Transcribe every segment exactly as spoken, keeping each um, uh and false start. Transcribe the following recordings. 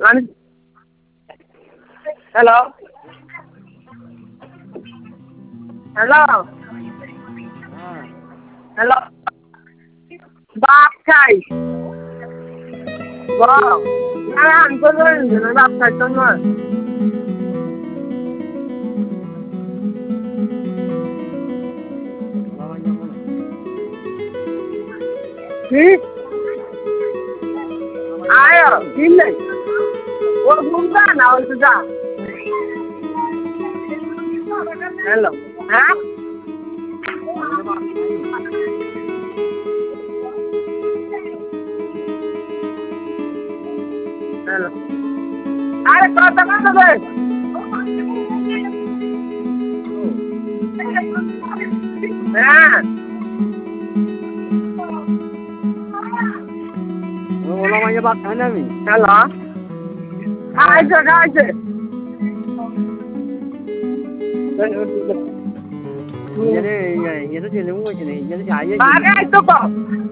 hello hello hello বাপ চাই বল না আমি তো বাপ চাই তো নয় কি আয় কি নেই ও ঘুমটা না ওই তো যা হ্যালো হ্যাঁ হ্যালো আরে কত কত দে হ্যাঁ ওলা মাইয়া বাদ খাই না আমি হ্যালো খাইছে খাইছে ইয়ারে ইয়ারে ছেলে মু কইছে না ইয়ারে যাইয়ে আগে আই তো কো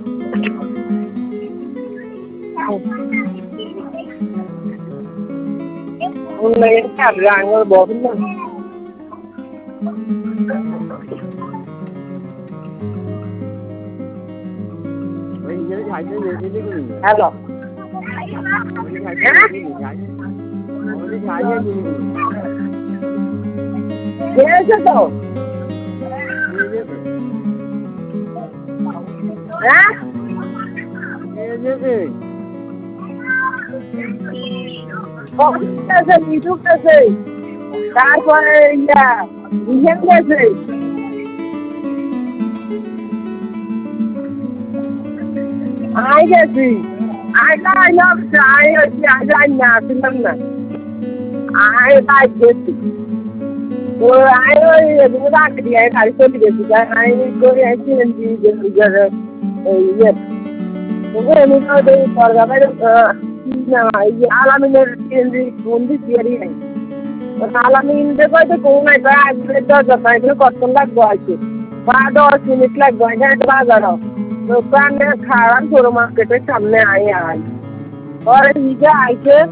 উন্নয় কার রাঙ্গর বদল না ওই ইয়ারে যাইয়ে লেগে লেগে হ্যালো খেয়েছে তো হ্যাঁ মিঠু গেছে তারপরে ইয়া বিহেন গেছে আই গেছি আই না আই না আই হচ্ছে আই যাই না আসলাম না আই তাই গেছি ও আই ওই রাখ দিয়ে আই খালি চলে গেছি আই করে আইছি ইয়ে তবু আমি তো ওই সরকার না এই আলামিনের বন্দি তৈরি নাই আলামিন দেখো তো কোন নাই দরজা পাই কত লাগবো আছে বা দশ মিনিট লাগবে এখানে বাজার দোকানে খাওয়ার ছোট মার্কেটের সামনে আই আই পরে নিজে আইছে